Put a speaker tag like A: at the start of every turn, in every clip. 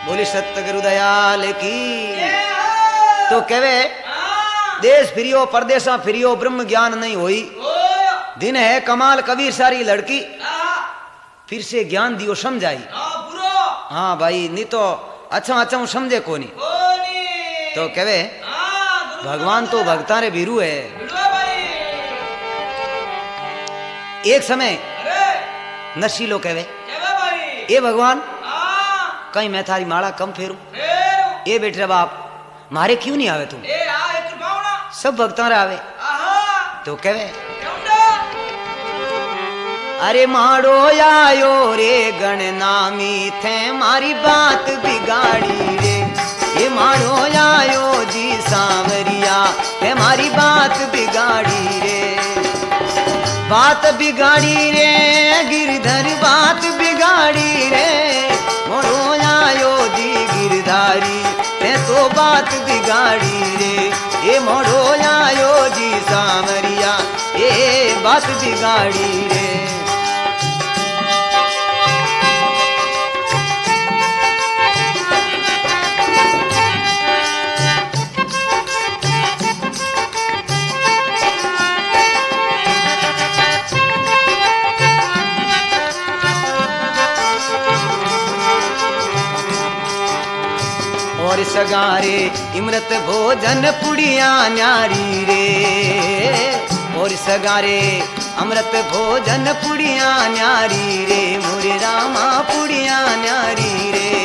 A: बोली सतगुरु दयाल की। तो कहवे देश फिरियो परदेसा फिरियो ब्रह्म ज्ञान नहीं होई। दिन है कमाल कबीर सारी लड़की फिर से ज्ञान दियो समझाई। हाँ भाई नहीं तो अच्छा अच्छा समझे को नहीं। तो कहवे भगवान तो भक्ता रे वीरू है। एक समय नशीलो कहवे ए भगवान कहीं मैं थारी माला कम फेरू। ए बेटे बाप मारे क्यों नहीं आवे तुम? सब भक्ता रे आवे। तो कहवे अरे माड़ो आयो रे गणनामी थे मारी बात बिगाड़ी रे। ये माड़ो आयो जी सांवरिया थे मारी बात बिगाड़ी रे। बात बिगाड़ी रे गिरधर बात बिगाड़ी रे। मोड़ो आयो जी गिरधारी ते तो बात बिगाड़ी रे। ये मोड़ो आयो जी सांवरिया ये बात बिगाड़ी रे। और सगारे इमृत भोजन पुड़िया न्यारी रे। और सगारे अमृत भोजन पुड़िया न्यारी रे। मोरे रामा पुड़िया न्यारी रे।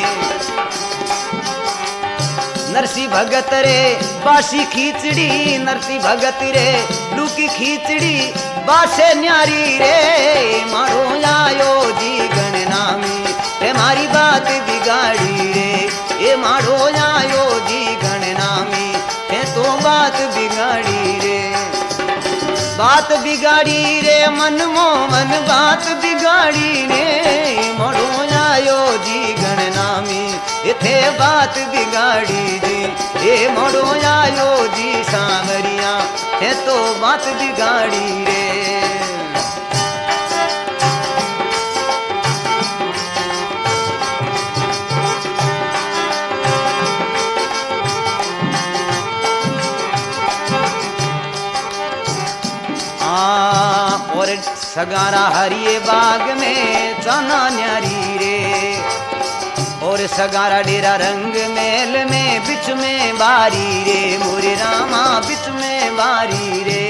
A: नरसी भगत रे बासी खींचड़ी नरसी भगत रे लूकी खींचड़ी बासे न्यारी रे। मारो आयो जी गणनामी ते मारी बात बिगाड़ी रे। ये मारो आयो जी गणनामी ते तो बात बिगाड़ी रे। बात बिगाड़ी रे मन मोहन बात बिगाड़ी रे। मारो आयो जी गणनामी इथे बात बिगाड़ी जी। ये मारो आयो जी सांवरिया ते तो बात बिगाड़ी रे। और सगारा हरिये बाग में चना न्यारी रे। और सगारा डेरा रंग मेल में बिच में बारी रे। मोरे रामा बिच में बारी रे।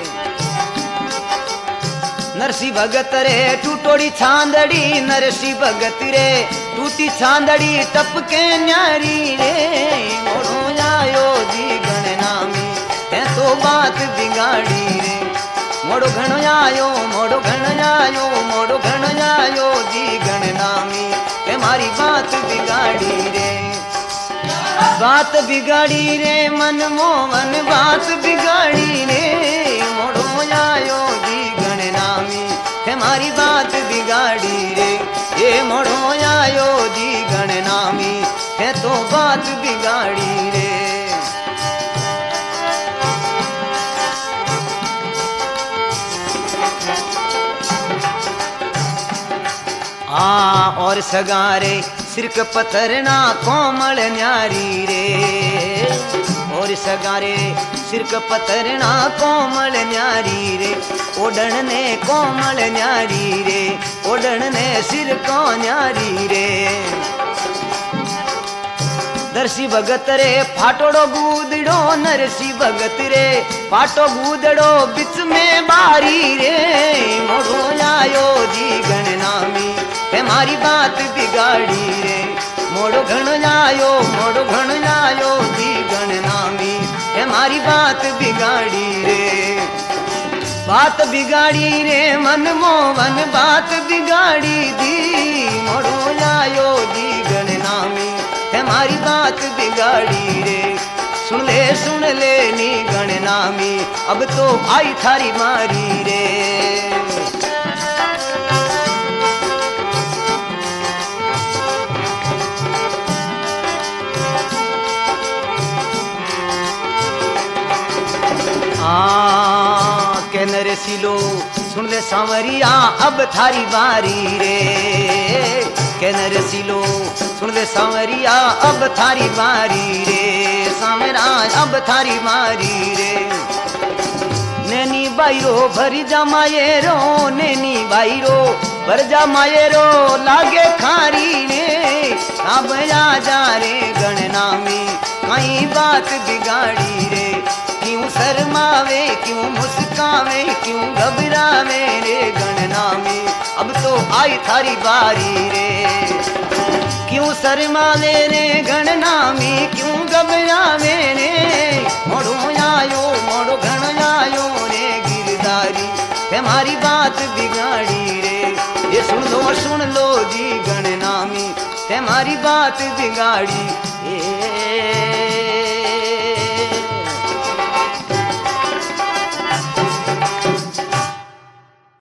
A: नरसी भगत रे टूटोड़ी छांदड़ी नरसी भगत रे टूटी छांदड़ी टपके न्यारी रे। मोड़ो आयो जी गणनामी ते तो बात बिगाड़ी रे। मोड़ो घण आयो मोड़ो घण आयो मोड़ो घण आयो जी गणनामी ते मारी बात बिगाड़ी रे। बात बिगाड़ी रे मन मोहन बात बिगाड़ी रे। मोड़ो आयो जी गणनामी ते मारी बात बिगाड़ी रे। ये मोड़ो आयो जी गणनामी ते तो बात बिगाड़ी रे। और सगारे सिरक पथरना कोमल न्यारी रे। और सगारे सिरक पथरना कोमल न्यारी रे। ओढ़न ने कोमल न्यारी रे। ओढ़न ने सिर को न्यारी रे। नरसी भगत रे फाटोड़ो गूदड़ो नरसी भगत रे फाटो गूदड़ो बिच में बारी रे। मोड़ो आयो जी गणनामी ते मारी बात बिगाड़ी रे। मोड़ो घण आयो जी गणनामी ते मारी बात बिगाड़ी रे। बात बिगाड़ी रे मन मोहन बात बिगाड़ी दी। मोड़ो आयो जी गणनामी ते मारी बात बिगाड़ी रे। सुन ले नी गणनामी अब तो आई थारी मारी रे। के नरसिलो सुन ले सांवरिया अब थारी बारी रे। के नरसिलो सुन दे सांवरिया अब थारी बारी रे, सांवरा अब थारी बारी रे। नैनी बाईरो भरी जा मायेरो, नैनी बाईरो भर जा मायेरो लागे खारी रे। अब आ जा रे गणनामी कई बात बिगाड़ी रे। क्यों शर्मावे क्यों मुस्कावे क्यों घबरावे रे गणनामी, अब तो आई थारी बारी रे। क्यों शर्मावे रे गणनामी क्यों घबरावे रे, मोड़ो आयो मोड़ो घण आयो रे गिरधारी, हमारी बात बिगाड़ी रे। ये सुन लो जी गणनामी, हमारी बात बिगाड़ी।